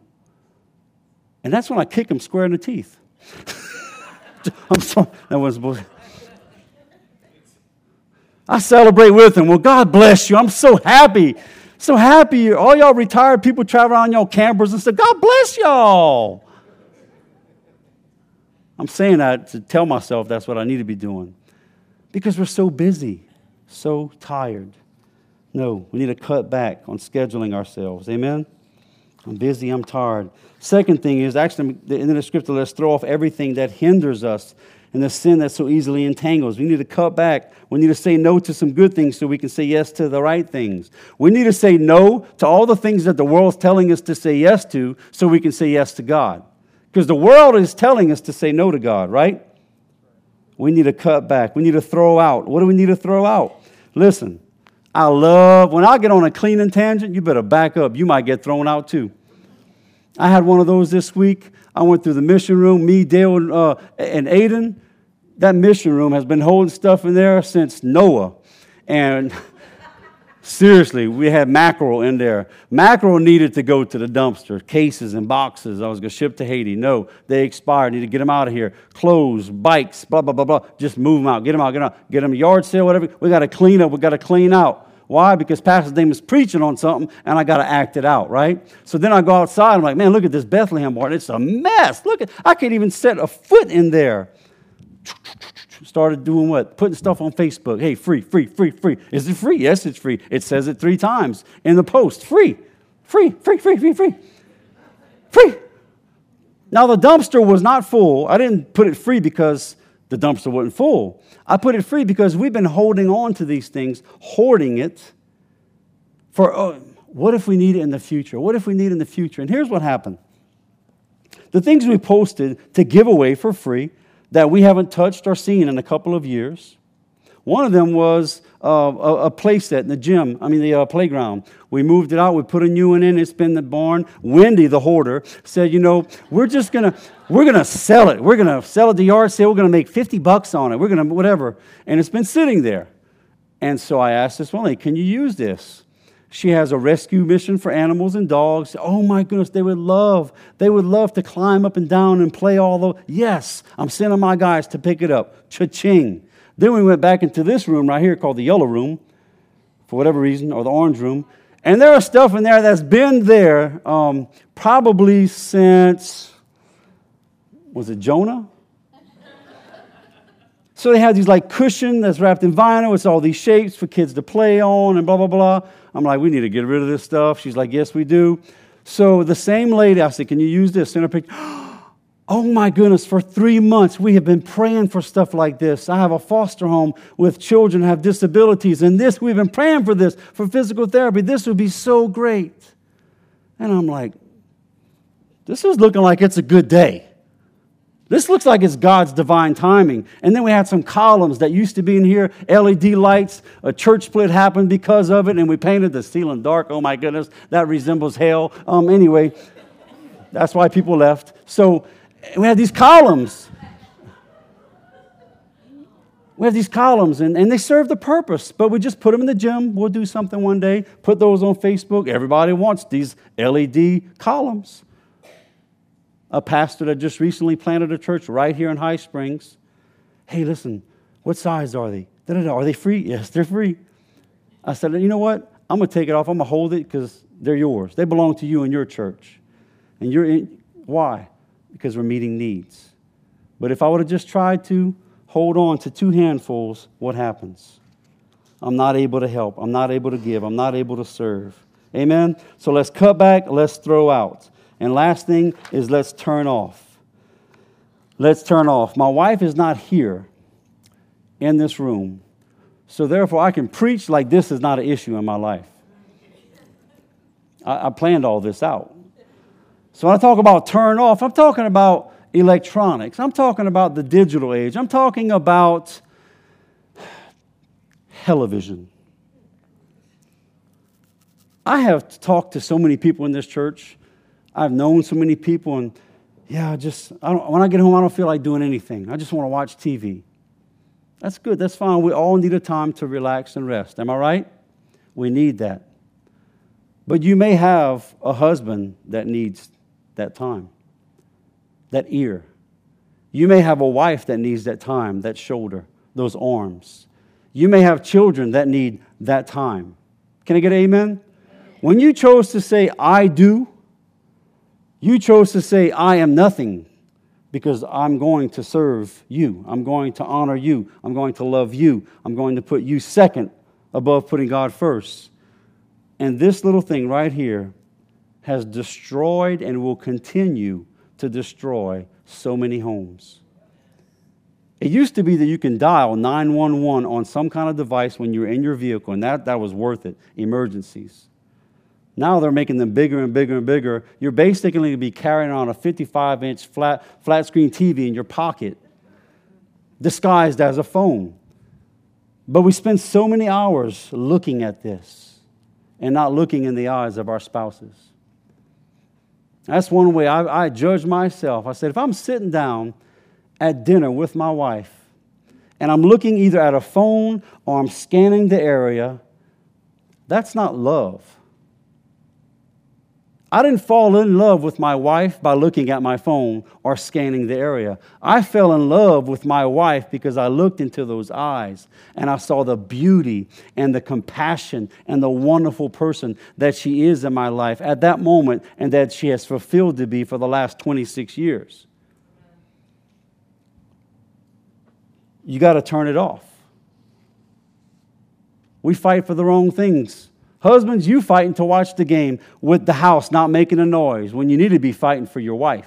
And that's when I kick him square in the teeth. I'm sorry. That wasn't bullshit. I celebrate with him. Well, God bless you. I'm so happy. So happy. All y'all retired people travel around y'all campers and stuff. God bless y'all. I'm saying that to tell myself that's what I need to be doing. Because we're so busy, so tired. No, we need to cut back on scheduling ourselves. Amen? I'm busy, I'm tired. Second thing is, actually, in the scripture, let's throw off everything that hinders us and the sin that so easily entangles. We need to cut back. We need to say no to some good things so we can say yes to the right things. We need to say no to all the things that the world's telling us to say yes to so we can say yes to God. Because the world is telling us to say no to God, right? We need to cut back. We need to throw out. What do we need to throw out? Listen, When I get on a cleaning tangent, you better back up. You might get thrown out too. I had one of those this week. I went through the mission room, me, Dale, and Aiden. That mission room has been holding stuff in there since Noah. And seriously, we had mackerel in there. Mackerel needed to go to the dumpster, cases and boxes. I was going to ship to Haiti. No, they expired. Need to get them out of here. Clothes, bikes, blah, blah, blah, blah. Just move them out. Get them out. Get them yard sale, whatever. We got to clean up. We got to clean out. Why? Because Pastor Dame is preaching on something, and I got to act it out, right? So then I go outside. I'm like, man, look at this Bethlehem barn. It's a mess. I can't even set a foot in there. Started doing what? Putting stuff on Facebook. Hey, free, free, free, free. Is it free? Yes, it's free. It says it 3 times in the post. Free, free, free, free, free, free, free. Now, the dumpster was not full. I didn't put it free because the dumpster wasn't full. I put it free because we've been holding on to these things, hoarding it for, what if we need it in the future? What if we need it in the future? And here's what happened. The things we posted to give away for free that we haven't touched or seen in a couple of years. One of them was a play set in the playground. We moved it out. We put a new one in. It's been the barn. Wendy, the hoarder, said, we're gonna sell it. We're gonna sell it at the yard sale. We're gonna make $50 on it. We're gonna whatever. And it's been sitting there. And so I asked this one lady, can you use this? She has a rescue mission for animals and dogs. Oh my goodness, they would love to climb up and down and play all those. Yes, I'm sending my guys to pick it up. Cha-ching. Then we went back into this room right here called the yellow room, for whatever reason, or the orange room. And there was stuff in there that's been there probably since, was it Jonah? So they have these like cushion that's wrapped in vinyl. It's all these shapes for kids to play on and blah, blah, blah. I'm like, we need to get rid of this stuff. She's like, yes, we do. So the same lady, I said, can you use this? Send her a picture. Oh my goodness, for 3 months we have been praying for stuff like this. I have a foster home with children who have disabilities. And we've been praying for this, for physical therapy. This would be so great. And I'm like, this is looking like it's a good day. This looks like it's God's divine timing. And then we had some columns that used to be in here, LED lights. A church split happened because of it, and we painted the ceiling dark. Oh, my goodness, that resembles hell. Anyway, that's why people left. So we had these columns. And they serve the purpose, but we just put them in the gym. We'll do something one day, put those on Facebook. Everybody wants these LED columns. A pastor that just recently planted a church right here in High Springs. Hey, listen, what size are they? Are they free? Yes, they're free. I said, you know what? I'm going to take it off. I'm going to hold it because they're yours. They belong to you and your church. And why? Because we're meeting needs. But if I would have just tried to hold on to 2 handfuls, what happens? I'm not able to help. I'm not able to give. I'm not able to serve. Amen? So let's cut back. Let's throw out. And last thing is let's turn off. Let's turn off. My wife is not here in this room. So therefore, I can preach like this is not an issue in my life. I planned all this out. So when I talk about turn off, I'm talking about electronics. I'm talking about the digital age. I'm talking about television. I have talked to so many people in this church. I've known so many people, and when I get home, I don't feel like doing anything. I just want to watch TV. That's good. That's fine. We all need a time to relax and rest. Am I right? We need that. But you may have a husband that needs that time, that ear. You may have a wife that needs that time, that shoulder, those arms. You may have children that need that time. Can I get an amen? When you chose to say, I do, you chose to say, I am nothing because I'm going to serve you. I'm going to honor you. I'm going to love you. I'm going to put you second above putting God first. And this little thing right here has destroyed and will continue to destroy so many homes. It used to be that you can dial 911 on some kind of device when you're in your vehicle, and that was worth it, emergencies. Now they're making them bigger and bigger and bigger. You're basically going to be carrying on a 55-inch flat screen TV in your pocket, disguised as a phone. But we spend so many hours looking at this and not looking in the eyes of our spouses. That's one way I judge myself. I said, if I'm sitting down at dinner with my wife and I'm looking either at a phone or I'm scanning the area, that's not love. I didn't fall in love with my wife by looking at my phone or scanning the area. I fell in love with my wife because I looked into those eyes and I saw the beauty and the compassion and the wonderful person that she is in my life at that moment and that she has fulfilled to be for the last 26 years. You got to turn it off. We fight for the wrong things. Husbands, you fighting to watch the game with the house not making a noise when you need to be fighting for your wife.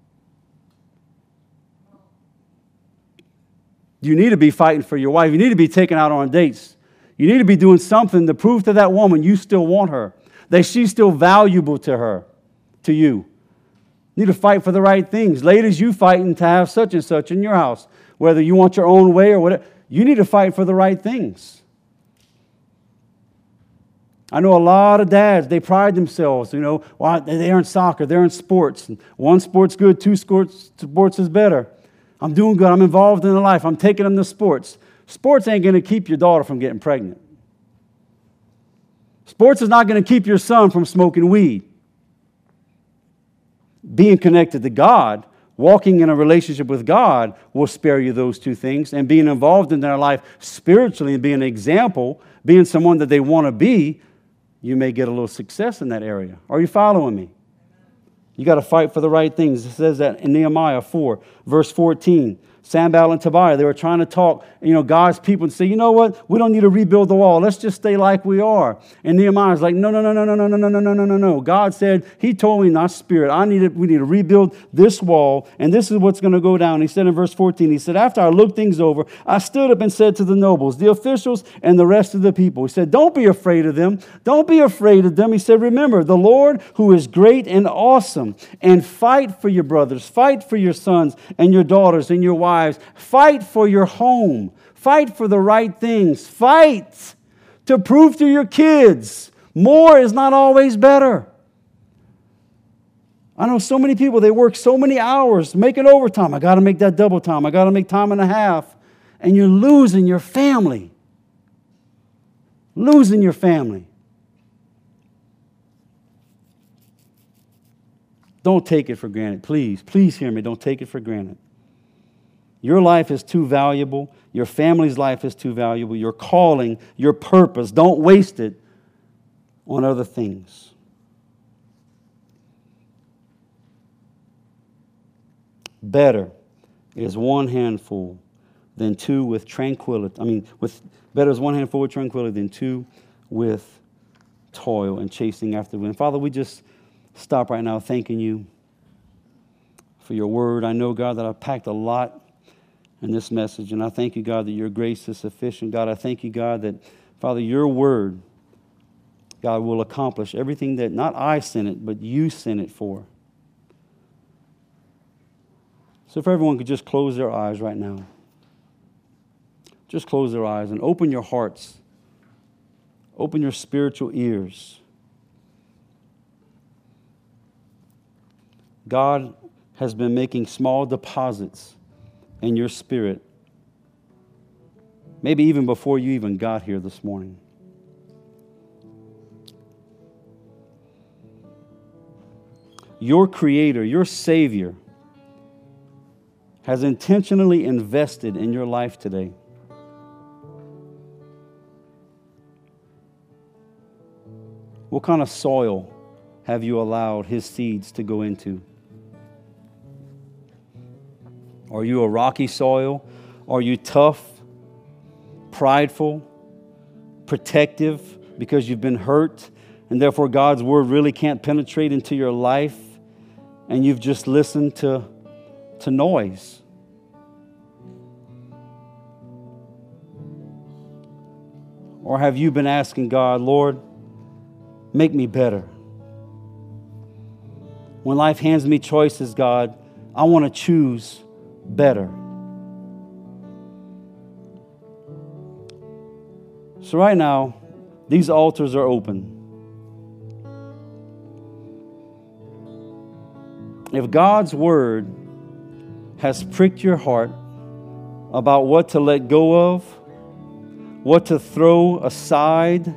You need to be fighting for your wife. You need to be taking out on dates. You need to be doing something to prove to that woman you still want her, that she's still valuable to her, to you. You need to fight for the right things. Ladies, you fighting to have such and such in your house, whether you want your own way or whatever. You need to fight for the right things. I know a lot of dads, they pride themselves, well, they're in soccer, they're in sports. One sport's good, two sports is better. I'm doing good, I'm involved in their life, I'm taking them to sports. Sports ain't going to keep your daughter from getting pregnant. Sports is not going to keep your son from smoking weed. Being connected to God, walking in a relationship with God will spare you those two things. And being involved in their life spiritually and being an example, being someone that they want to be, you may get a little success in that area. Are you following me? You got to fight for the right things. It says that in Nehemiah 4, verse 14. Sanballat and Tobiah, they were trying to talk, God's people and say, you know what? We don't need to rebuild the wall. Let's just stay like we are. And Nehemiah's like, no. God said, he told me, not spirit. We need to rebuild this wall, and this is what's going to go down. He said in verse 14, he said, after I looked things over, I stood up and said to the nobles, the officials, and the rest of the people, he said, don't be afraid of them. Don't be afraid of them. He said, remember, the Lord who is great and awesome, and fight for your brothers, fight for your sons and your daughters and your wives. Fight for your home. Fight for the right things. Fight to prove to your kids more is not always better. I know so many people, they work so many hours making overtime. I got to make that double time. I got to make time and a half. And you're losing your family. Losing your family. Don't take it for granted. Please hear me. Don't take it for granted. Your life is too valuable. Your family's life is too valuable. Your calling, your purpose, don't waste it on other things. Better is one handful than two with tranquility. Better is one handful with tranquility than two with toil and chasing after the wind. Father, we just stop right now thanking you for your word. I know, God, that I've packed a lot in this message, and I thank you, God, that your grace is sufficient. God, I thank you, God, that, Father, your word, God, will accomplish everything that not I sent it, but you sent it for. So if everyone could just close their eyes right now. Just close their eyes and open your hearts. Open your spiritual ears. God has been making small deposits in your spirit, maybe even before you even got here this morning. Your Creator, your Savior, has intentionally invested in your life today. What kind of soil have you allowed His seeds to go into? Are you a rocky soil? Are you tough, prideful, protective because you've been hurt and therefore God's word really can't penetrate into your life and you've just listened to noise? Or have you been asking God, Lord, make me better? When life hands me choices, God, I want to choose better. So right now, these altars are open. If God's word has pricked your heart about what to let go of, what to throw aside,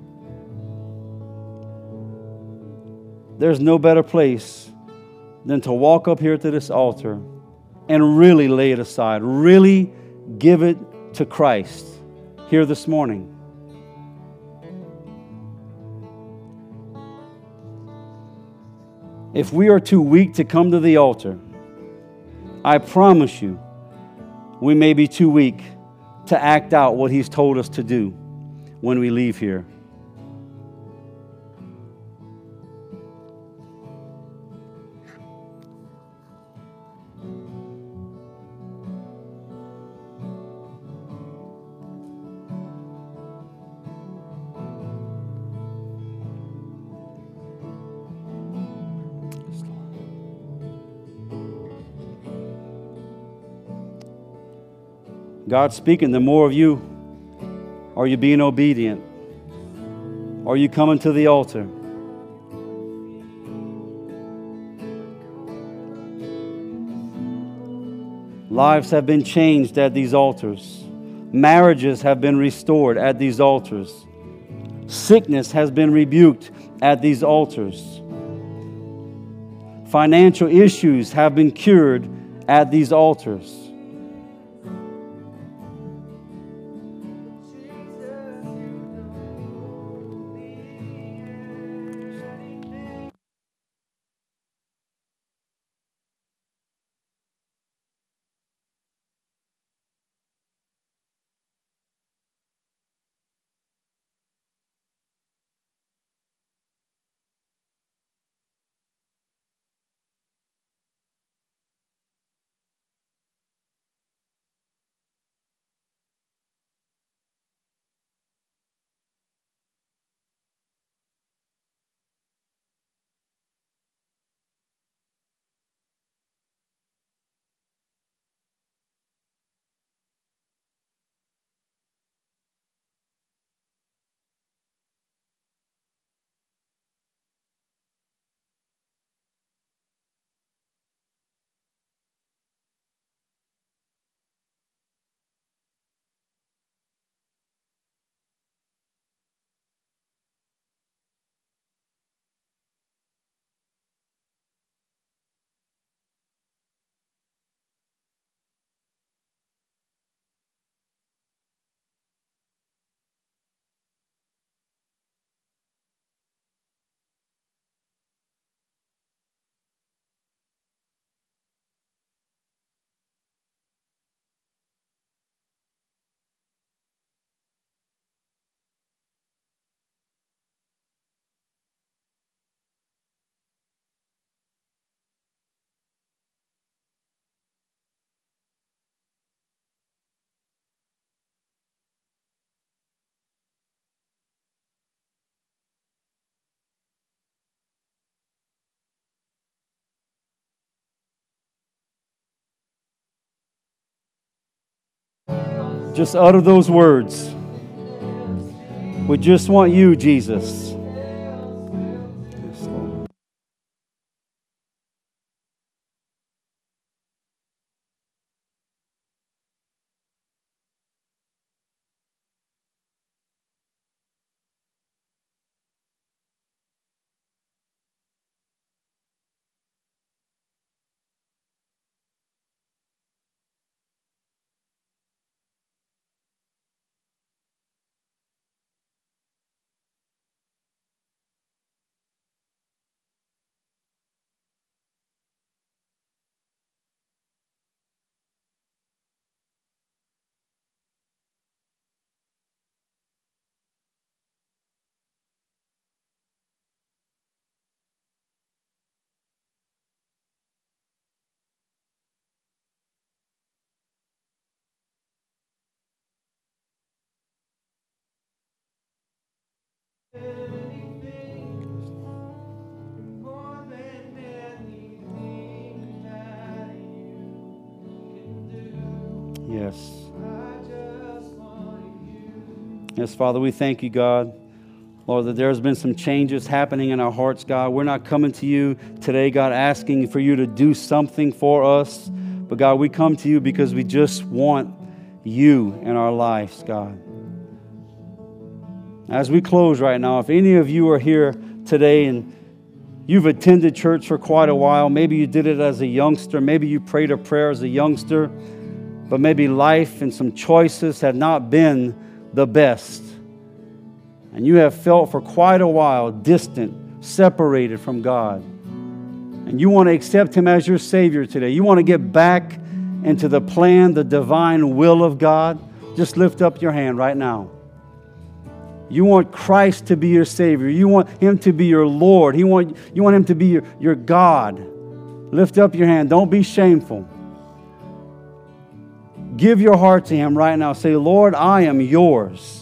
there's no better place than to walk up here to this altar and really lay it aside, really give it to Christ here this morning. If we are too weak to come to the altar, I promise you, we may be too weak to act out what He's told us to do when we leave here. God's speaking to more of you. Are you being obedient? Are you coming to the altar? Lives have been changed at these altars. Marriages have been restored at these altars. Sickness has been rebuked at these altars. Financial issues have been cured at these altars. Just utter those words. We just want you, Jesus. Yes. Yes, Father, we thank you, God. Lord, that there's been some changes happening in our hearts, God. We're not coming to you today, God, asking for you to do something for us. But God, we come to you because we just want you in our lives, God. As we close right now, if any of you are here today and you've attended church for quite a while, maybe you did it as a youngster, maybe you prayed a prayer as a youngster, but maybe life and some choices have not been the best. And you have felt for quite a while distant, separated from God. And you want to accept Him as your Savior today. You want to get back into the plan, the divine will of God. Just lift up your hand right now. You want Christ to be your Savior. You want Him to be your Lord. You want Him to be your God. Lift up your hand. Don't be shameful. Give your heart to Him right now. Say, Lord, I am yours.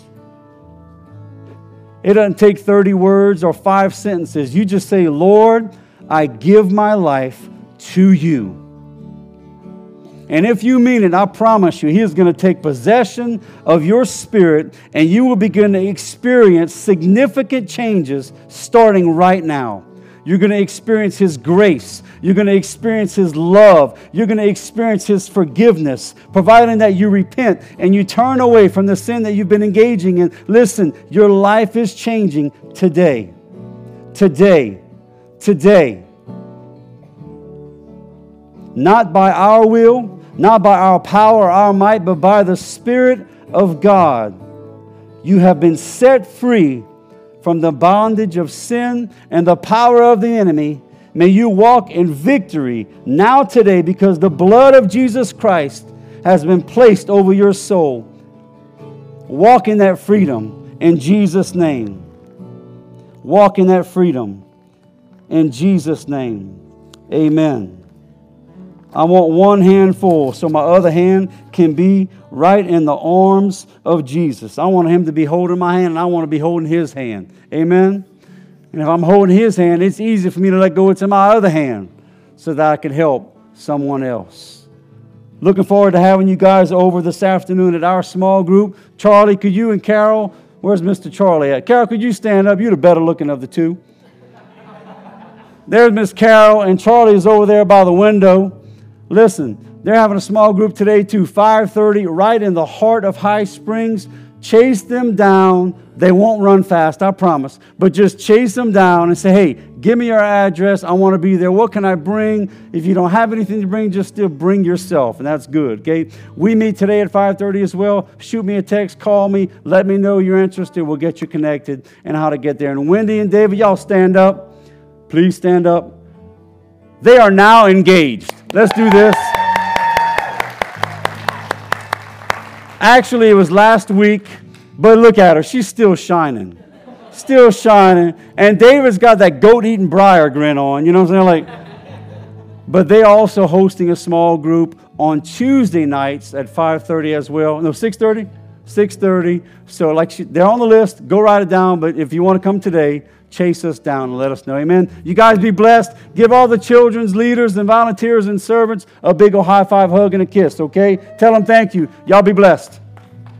It doesn't take 30 words or 5 sentences. You just say, Lord, I give my life to you. And if you mean it, I promise you, He is going to take possession of your spirit and you will begin to experience significant changes starting right now. You're going to experience His grace. You're going to experience His love. You're going to experience His forgiveness, providing that you repent and you turn away from the sin that you've been engaging in. Listen, your life is changing today. Today. Today. Not by our will, not by our power or our might, but by the Spirit of God. You have been set free from the bondage of sin and the power of the enemy. May you walk in victory now today because the blood of Jesus Christ has been placed over your soul. Walk in that freedom in Jesus' name. Walk in that freedom in Jesus' name. Amen. I want one hand full so my other hand can be right in the arms of Jesus. I want Him to be holding my hand and I want to be holding His hand. Amen? And if I'm holding His hand, it's easy for me to let go into my other hand so that I can help someone else. Looking forward to having you guys over this afternoon at our small group. Charlie, could you and Carol, where's Mr. Charlie at? Carol, could you stand up? You're the better looking of the two. There's Miss Carol, and Charlie is over there by the window. Listen, they're having a small group today too, 5:30, right in the heart of High Springs. Chase them down. They won't run fast, I promise. But just chase them down and say, hey, give me your address. I want to be there. What can I bring? If you don't have anything to bring, just still bring yourself, and that's good, okay? We meet today at 5:30 as well. Shoot me a text, call me, let me know you're interested. We'll get you connected and how to get there. And Wendy and David, y'all stand up. Please stand up. They are now engaged. Let's do this. Actually, it was last week, but look at her. She's still shining. Still shining. And David's got that goat-eating briar grin on. You know what I'm saying? But they're also hosting a small group on Tuesday nights at 5:30 as well. No, 6:30? 6:30. So they're on the list. Go write it down. But if you want to come today, chase us down and let us know. Amen. You guys be blessed. Give all the children's leaders and volunteers and servants a big old high five, hug, and a kiss, okay? Tell them thank you. Y'all be blessed.